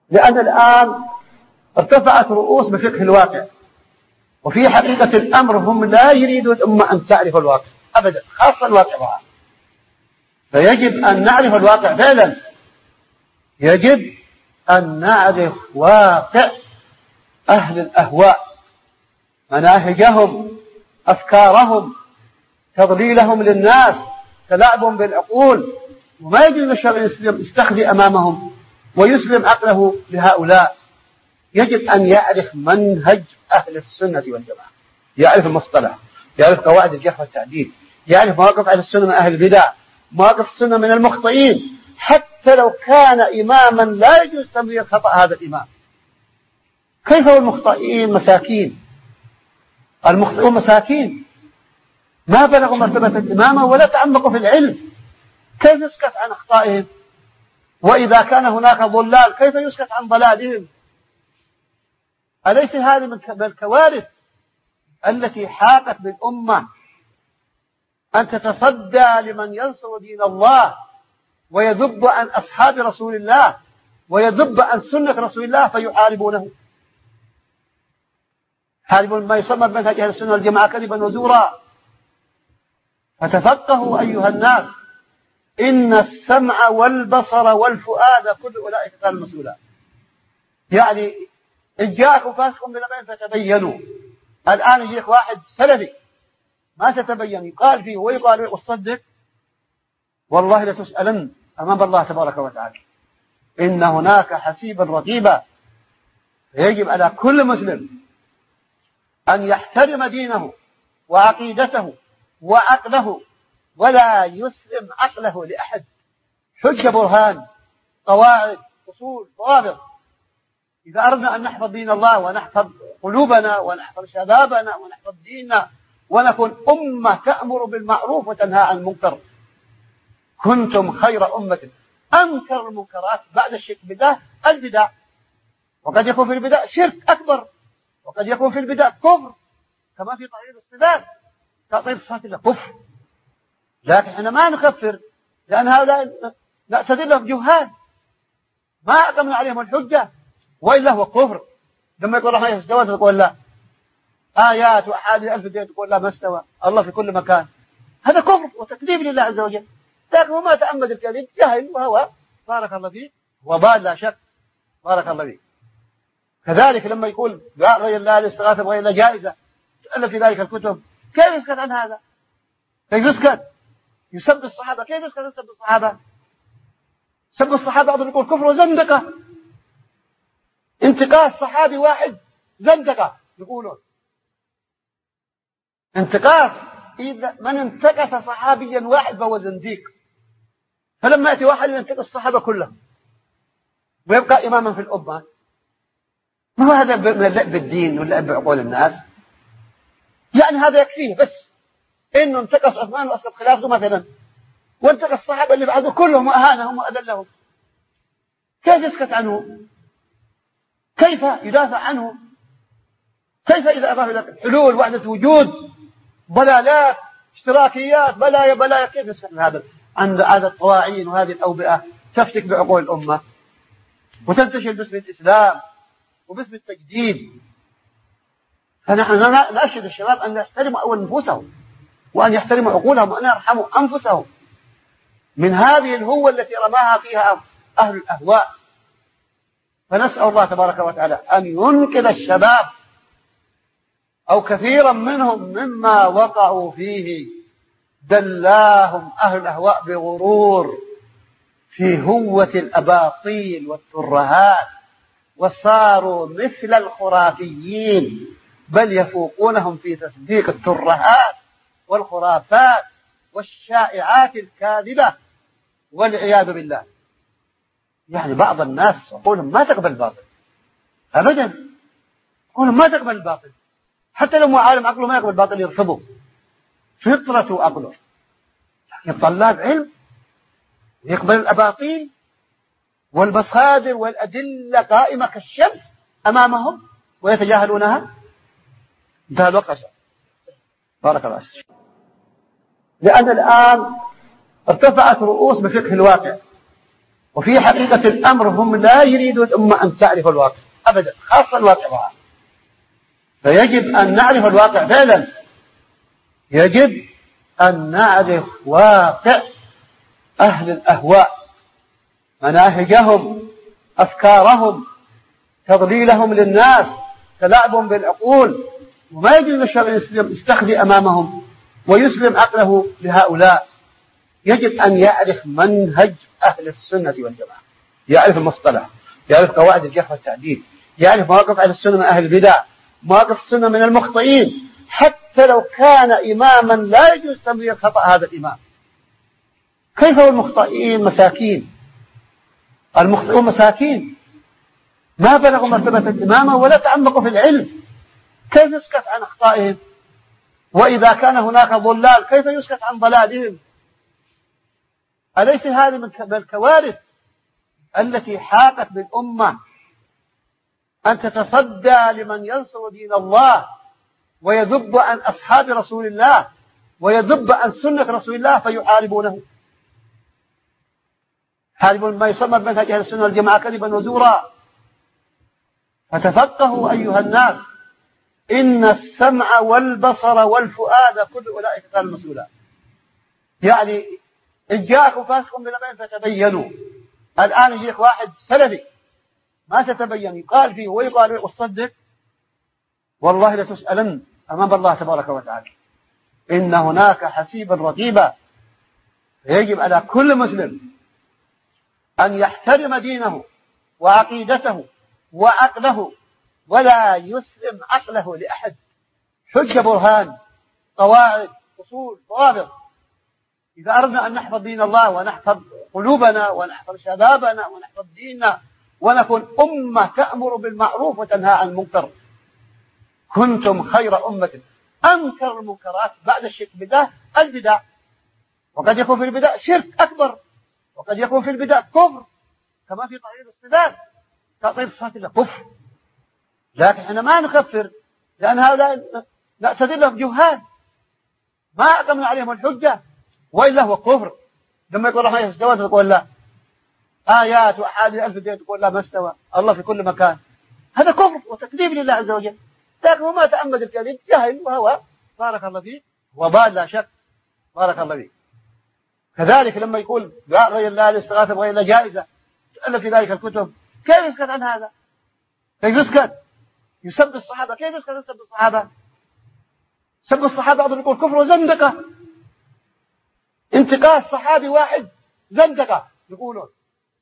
لأن الآن ارتفعت رؤوس بفقه الواقع، وفي حقيقة الأمر هم لا يريدون الأمة أن تعرف الواقع أبدا، خاصة الواقع. فيجب أن نعرف الواقع فعلا، يجب أن نعرف واقع أهل الأهواء، مناهجهم، أفكارهم، تضليلهم للناس، تلاعبهم بالعقول. وما يجوز للشرع يستخدم أمامهم ويسلم عقله لهؤلاء. يجب أن يعرف منهج أهل السنة والجماعة، يعرف المصطلح، يعرف قواعد الجرح والتعديل، يعرف مواقف أهل السنة من أهل البدع، مواقف السنة من المخطئين، حتى لو كان إماما لا يجوز تمرير خطأ هذا الإمام. كيف هو المخطئين مساكين؟ المخطئون مساكين ما بلغوا مرتبة الإمامة ولا تعمقوا في العلم، كيف يسكت عن أخطائهم؟ وإذا كان هناك ضلال كيف يسكت عن ضلالهم؟ أليس هذه من الكوارث التي حاقت بالأمة أن تتصدى لمن ينصر دين الله ويذب عن أصحاب رسول الله ويذب عن سنة رسول الله فيحاربونه، يحاربون ما يسمى بمنهج أهل السنة والجماعة كذبا وزورا. فتفقهوا أيها الناس، إن السمع والبصر والفؤاد كل أولئك كان مسؤولا. يعني إن جاءكم فاسق بنبأ فتبينوا. الآن يجيك واحد سلفي ما تتبين يقال فيه ويقال وتصدق، والله لتسألن أمام الله تبارك وتعالى. إن هناك حسيبا رقيبا. يجب على كل مسلم أن يحترم دينه وعقيدته وعقله، ولا يسلم عقله لأحد. حجة، برهان، قواعد، أصول، ضوابط. إذا أردنا أن نحفظ دين الله ونحفظ قلوبنا ونحفظ شبابنا ونحفظ ديننا ونكون أمة تأمر بالمعروف وتنهى عن المنكر، كنتم خير أمة. أنكر المنكرات بعد الشرك بالله البدع، وقد يكون في البدع شرك أكبر، وقد يكون في البدع كفر، كما في تعطيل الصفات، تعطيل صفات الله كفر. لكن احنا ما نكفر، لأن هؤلاء نعتذر لهم جهال ما أقمنا عليهم الحجة، وإلا هو كفر. لما يقول الله استوى تقول لا، آيات وأحاديث ألف دين تقول لا ما استوى، الله في كل مكان، هذا كفر وتكذيب لله عز وجل. لكن هو ما تأمد الكذب، جهل وهو بارك الله فيه وبال لا شك، بارك الله فيه. كذلك لما يقول غير الله الاستغاثة بغير الله جائزة، تألف في ذلك الكتب، كيف يسكت عن هذا؟ كيف يسكت؟ يسب الصحابة، كيف يسكت يسب الصحابة؟ سب الصحابة بعضهم يقول كفر وزندقة، انتقاص صحابي واحد زندقة يقولون. انتقاص، إذا من انتقص صحابيا واحد فهو زنديق. فلما يأتي واحد ينتقص الصحابة كلهم ويبقى إماما في الأمة، ما هو هذا من اللعب بالدين واللعب بعقول الناس؟ يعني هذا يكفيه بس إنه انتقص عثمان وأسقط خلافته مثلا، وانتقص الصحابة اللي بعده كلهم وأهانهم وأذلهم، كيف يسكت عنه؟ كيف يدافع عنه؟ كيف إذا أضاف إلى حلول وحدة وجود ضلالات اشتراكيات بلايا كيف يسكت هذا عند هذا الطواعين وهذه الأوبئة تفتك بعقول الأمة وتنتشر باسم الإسلام وباسم التجديد؟ فنحن نأشد الشباب أن يحترموا أول نفوسهم، وأن يحترموا عقولهم، وأن يرحموا أنفسهم من هذه الهوة التي رماها فيها أهل الأهواء. فنسأل الله تبارك وتعالى أن ينقذ الشباب أو كثيرا منهم مما وقعوا فيه دلاهم أهل الأهواء بغرور في هوة الأباطيل والترهات، وصاروا مثل الخرافيين، بل يفوقونهم في تصديق الترهات والخرافات والشائعات الكاذبة والعياذ بالله. يعني بعض الناس عقولهم ما تقبل الباطل أبدا، عقولهم ما تقبل الباطل، حتى لو مو عالم عقله ما يقبل الباطل يرفضه، فطرته عقله. لكن طلاب علم يقبل الأباطيل والمصادر والأدلة قائمة كالشمس أمامهم ويتجاهلونها. انتهى الوقت. بارك الله فيك. لأن الآن ارتفعت رؤوس بفقه الواقع، وفي حقيقة الأمر هم لا يريدون الأمة أن تعرف الواقع أبدا، خاصة الواقع. فيجب أن نعرف الواقع فعلا، يجب أن نعرف واقع أهل الأهواء، مناهجهم، أفكارهم، تضليلهم للناس، تلاعبهم بالعقول. وما يجوز للشرع يستخدي أمامهم ويسلم عقله لهؤلاء. يجب أن يعرف منهج أهل السنة والجماعة، يعرف المصطلح، يعرف قواعد الجرح والتعديل، يعرف مواقف أهل السنة من أهل البدع، مواقف السنة من المخطئين، حتى لو كان إماما لا يجوز تمرير خطأ هذا الإمام. كيف هو المخطئين مساكين؟ المخطئون مساكين ما بلغوا مرتبة الإمامة ولا تعمقوا في العلم، كيف يسكت عن أخطائهم؟ وإذا كان هناك ضلال كيف يسكت عن ضلالهم؟ أليس هذه من الكوارث التي حاقت بالأمة أن تتصدى لمن ينصر دين الله ويذب عن أصحاب رسول الله ويذب عن سنة رسول الله فيحاربونه، يحاربون ما يسمى بمنهج أهل السنة والجماعة كذبا وزورا. فتفقهوا أيها الناس، إن السمع والبصر والفؤاد كل أولئك كان مسؤولا. يعني إن جاءكم فاسق بنبأ فتبينوا. الآن يجيك واحد سلفي ما تتبين يقال فيه ويقال وتصدق، والله لتسألن أمام الله تبارك وتعالى. إن هناك حسيبا رقيبا. يجب على كل مسلم أن يحترم دينه وعقيدته وعقله، ولا يسلم عقله لأحد. حجة، برهان، قواعد، أصول، ضوابط. إذا أردنا أن نحفظ دين الله ونحفظ قلوبنا ونحفظ شبابنا ونحفظ ديننا ونكون أمة تأمر بالمعروف وتنهى عن المنكر، كنتم خير أمة. أنكر المنكرات بعد الشرك بالله البدع، وقد يكون في البدع شرك أكبر، وقد يكون في البدع كفر، كما في تعطيل الصفات، تعطيل صفات الله كفر. لكن احنا ما نكفر، لأن هؤلاء نعتذر لهم جهال ما أقمنا عليهم الحجة، وإلا هو كفر. لما يقول الله استوى تقول لا، آيات وأحاديث ألف دين تقول لا ما استوى، الله في كل مكان، هذا كفر وتكذيب لله عز وجل. لكن هو ما تأمد الكذب، جهل وهو بارك الله فيه وبال لا شك، بارك الله فيه. كذلك لما يقول غير الله الاستغاثة وغير الله جائزة تألف في ذلك الكتب، كيف يسكت عن هذا؟ كيف يسكت؟ يسب الصحابة، كيف يسكت يسب الصحابة؟ سب الصحابة بعضهم يقول كفر وزندقة، انتقاص صحابي واحد زندقة يقولون.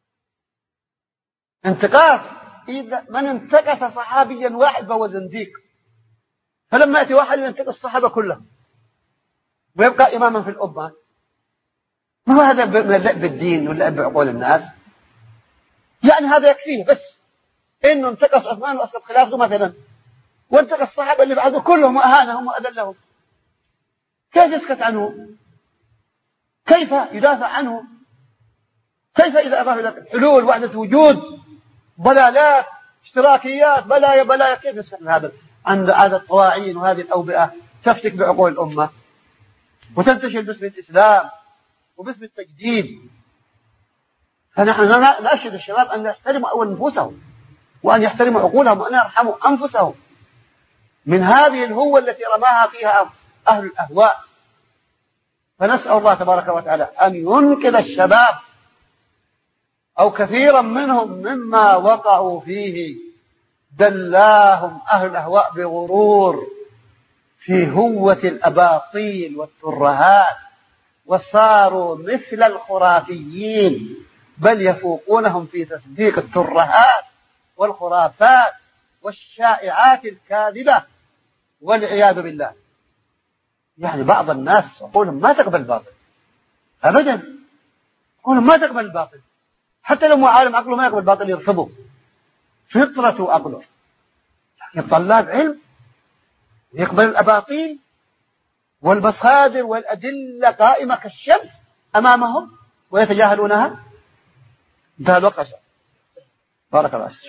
انتقاص، إذا من انتقص صحابيا واحد فهو زنديق. فلما يأتي واحد ينتقص الصحابة كلهم ويبقى إماما في الأمة، ما هو هذا من اللعب بالدين واللعب بعقول الناس؟ يعني هذا يكفيه بس إنه انتقص عثمان وأسقط خلافته مثلا، وانتقص الصحابة اللي بعده كلهم وأهانهم وأذلهم، كيف يسكت عنه؟ كيف يدافع عنه؟ كيف إذا أضاف إلى حلول وحدة وجود ضلالات اشتراكيات بلايا كيف يسكت من هذا؟ عند هذا الطواعين وهذه الأوبئة تفتك بعقول الأمة وتنتشر باسم الإسلام وباسم التجديد. فنحن نرشد الشباب أن يحترموا أول نفوسهم، وأن يحترموا عقولهم، وأن يرحموا أنفسهم من هذه الهوة التي رماها فيها أهل الأهواء. فنسأل الله تبارك وتعالى أن ينقذ الشباب أو كثيرا منهم مما وقعوا فيه دلاهم أهل الأهواء بغرور في هوة الأباطيل والترهات، وصاروا مثل الخرافيين، بل يفوقونهم في تصديق الترهات والخرافات والشائعات الكاذبة والعياذ بالله. يعني بعض الناس عقولهم ما تقبل الباطل أبدا، عقولهم ما تقبل الباطل، حتى لو عالم عقله ما يقبل الباطل يرفضه، فطرته عقله. لكن طلاب علم يقبل الأباطيل والمصادر والأدلة قائمة كالشمس أمامهم ويتجاهلونها. انتهى الوقت. بارك الله.